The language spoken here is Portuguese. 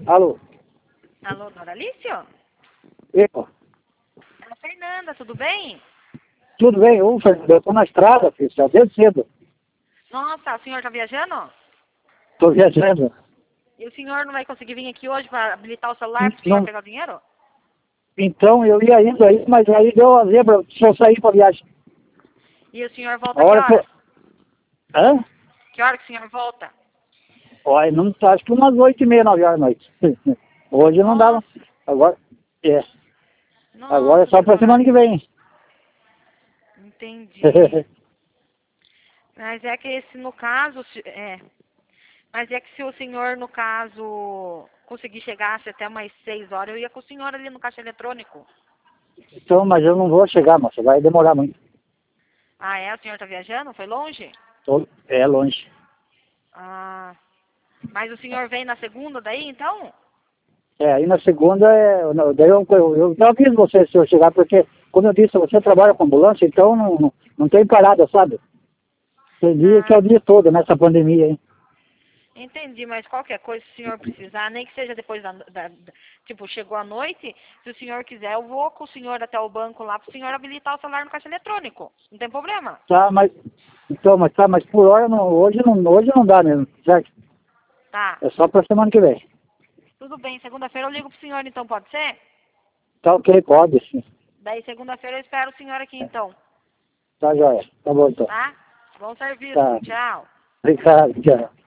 Alô? Alô, Dona Alício? Eu? É a Fernanda, tudo bem? Tudo bem? Eu tô na estrada, filho, já desde cedo. Nossa, o senhor tá viajando? Tô viajando. E o senhor não vai conseguir vir aqui hoje para habilitar o celular para o senhor Não, pegar o dinheiro? então eu ia indo aí, mas aí deu a zebra, deixa eu sair pra viagem. E o senhor volta A que hora que horas? eu... Hã? Que hora que o senhor volta? Olha, não, acho que umas 8h30, 9h da noite. Hoje não dava. Nossa, Agora, é. Agora é nossa só pra senhora. semana que vem. Entendi. Mas é que esse, no caso, mas é que se o senhor, no caso, conseguir chegasse até umas 6 horas, eu ia com o senhor ali no caixa eletrônico. Então, mas eu não vou chegar, moça, vai demorar muito. Ah, é? O senhor tá viajando? Foi longe? É longe. Ah, mas o senhor vem na segunda daí, então? É, aí na segunda, daí eu aviso você se eu chegar, porque, como eu disse, você trabalha com ambulância, então não tem parada, sabe? Tem dia que é Ah, o dia todo nessa pandemia, hein? entendi, mas qualquer coisa, se o senhor precisar, nem que seja depois tipo, chegou a noite, se o senhor quiser, eu vou com o senhor até o banco lá para o senhor habilitar o celular no caixa eletrônico. Não tem problema. Tá, mas por hora hoje não dá mesmo, certo? Tá. É só pra semana que vem. Tudo bem, segunda-feira eu ligo pro senhor, então pode ser? Tá ok, pode sim. Daí segunda-feira eu espero o senhor aqui, então. Tá joia. Tá bom então. Tá? Bom serviço. Tá. Tchau. Obrigado, tchau.